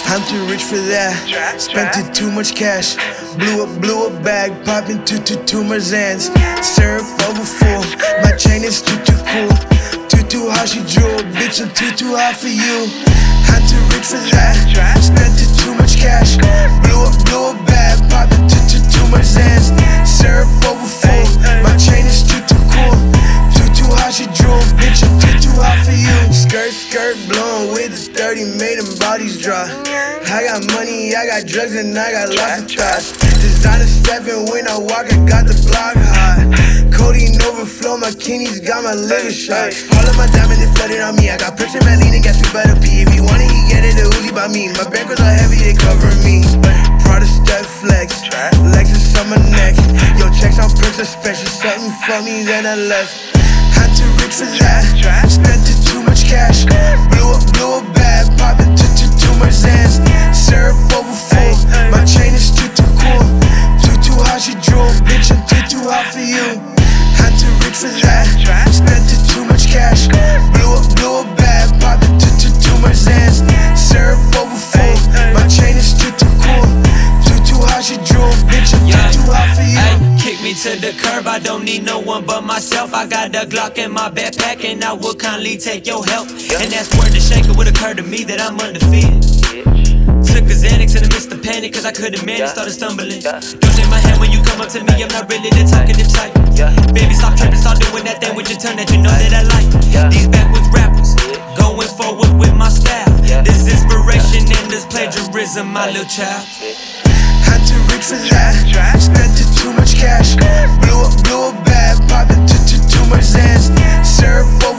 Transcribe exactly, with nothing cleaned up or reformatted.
I'm too rich for that. Spent it too much cash. Blew up, blew a bag, popping two, two, two Merzans. Syrup over full. My chain is too, too cool. Too, too hot, she drew a bitch. I'm too, too hot for you. I'm too rich for that. Spent it too much cash. Blew up, blew a bag, popping two, two, two Merzans. Syrup over full. My chain is too, too cool. Too, too hot, she drew a bitch. I'm too, too hot for you. Skirt, skirt, blowing with the thirty, made them bodies dry. I got money, I got drugs, and I got lots of thoughts. Designer stepping when I walk, I got the block hot. Codeine overflow, my kidneys got my liver shot. All of my diamonds is flooded on me. I got Persian Madeline and gas me by the P. If he want it, he get it, the Uzi by me. My bankers are heavy, they cover me. Prada step flex, Lexus on my neck. Yo, checks on perks, special something for me, then I left. I'm too rich for that. Spent it too much cash. Blew up, blew a bag, popping two, two, two Merzans. Syrup over full. My chain is too, too cool. Too, too hot, she drew a bitch. I'm too, too hot for you. I'm too rich for that. Spent it too much cash. Blew up, blew a bag, popping two, two, two Merzans. Syrup over full. My chain is too, too cool. Too, too hot, she drew a bitch. I'm too, too hot for you. Kick me to the curb, I don't need no one but myself. I got a Glock in my backpack and I will kindly take your help. And that's word to shake, it would occur to me that I'm undefeated. Took a Xanax and I missed the panic cause I couldn't manage, started stumbling. Don't shake my hand when you come up to me, I'm not really the talkative type. Baby, stop tripping, start doing that thing with your tongue that you know that I like. These backwoods rappers, going forward with my style. This inspiration and this plagiarism, my little child. I'm too rich for that. Spent it too much cash. Blew up, blew a bag, popping two, two, two Merzans. Syrup over